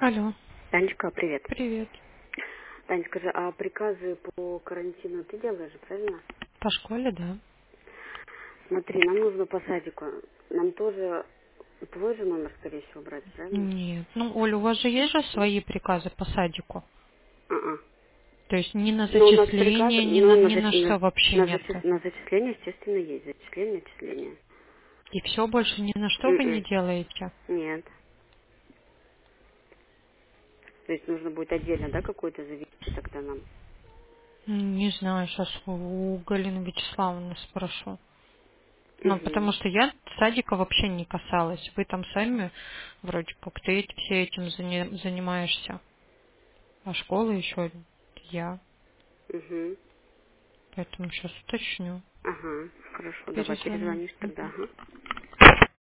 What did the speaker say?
Алло, Танечка, привет. привет. Тань, скажи, а приказы по карантину ты делаешь, правильно? По школе, да? Смотри, нам нужно по садику. Нам тоже твой же номер, скорее всего, брать, правильно? Нет. Ну, Оля, у вас же есть же свои приказы по садику? А. То есть ни на Ну, у нас приказы, зачисление, ну, ни на что вообще нету. на зачисление, естественно, есть. Зачисление, отчисление. И все, больше ни на что вы не М-м. делаете? Нет. То есть нужно будет отдельно, да, какую-то завести тогда нам? Не знаю, сейчас у Галины Вячеславовны спрошу. Ну, Угу. потому что я садика вообще не касалась. Вы там сами вроде как ты все этим занимаешься. А школа еще я. Угу. Поэтому сейчас уточню. Ага, хорошо, давай Перезвоню. перезвонишь тогда, ага.